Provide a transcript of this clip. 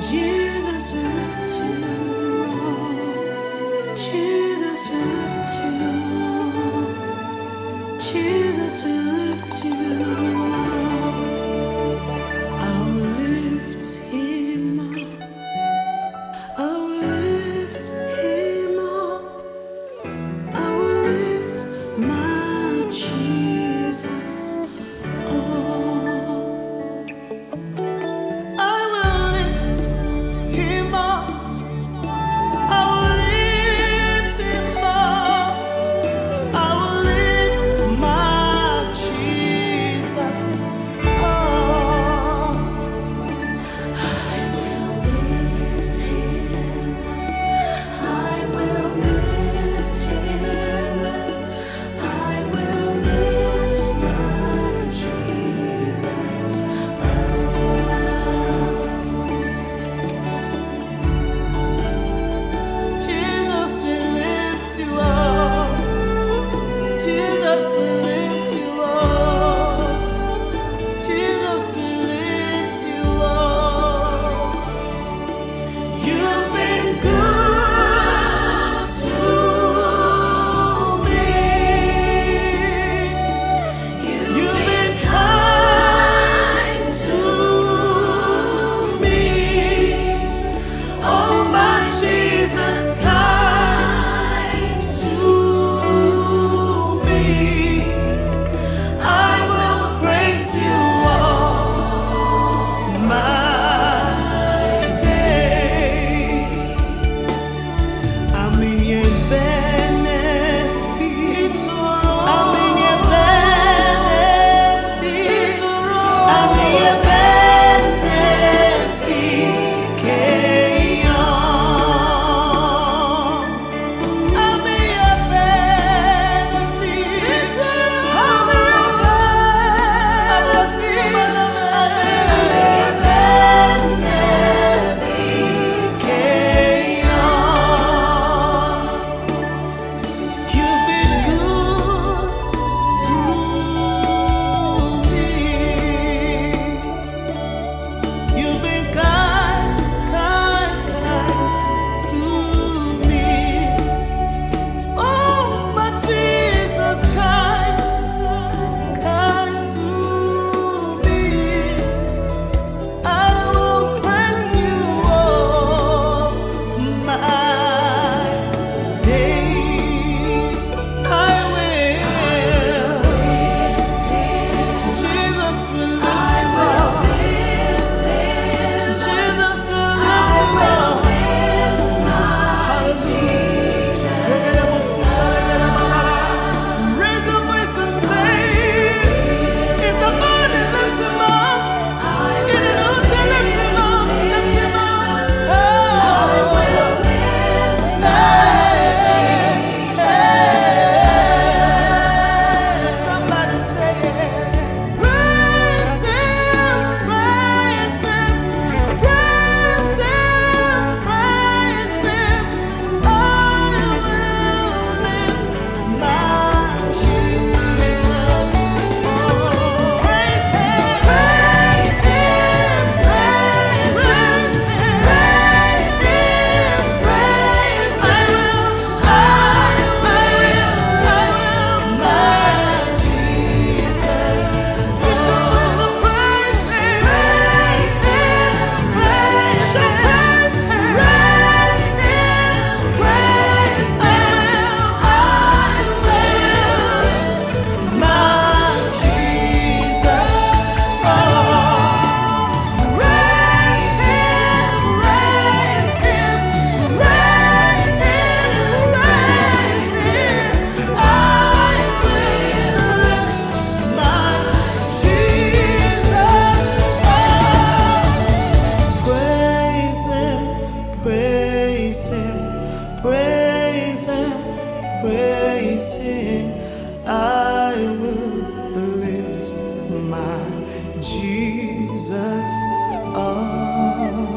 Jesus will lift you up. Jesus will lift you up. Jesus will lift you up. I'll lift him up. I'll lift him up. I will lift my Jesus up. I will lift him up. I will lift him up. I will lift my Jesus up. I will lift him up. I will lift him up. I will lift my Jesus Jesus will lift you up. Jesus will lift you up. Jesus will lift you up. You've been good to me. You've been kind to me. Oh, my Jesus, kind to me. I will praise you all my days. I'm in your benefit. I'm in your benefit. I'm in your benefit. I'm in your benefit. I'm in your You've been good to me. You've been kind to me. Oh, my Jesus, kind to me. I will praise you all my days. I will. Jesus will lift you up. Jesus will lift you up. Raise your voice and say, it's a morning, lift him up. In an altar, lift him up, lift him up. Somebody say it. Praise him, praise him, praise him, praise him. I will lift my Jesus. Praise him, praise him, praise him, praise him, praise him. I will my Jesus. Lift your voice and praise him, praise him, praise him, praise him, praise him. I will my Jesus. Oh, raise him, raise him, raise him, raise him. I will my Jesus. Praise him, praise him, praise him, praise him. I will lift my Jesus up.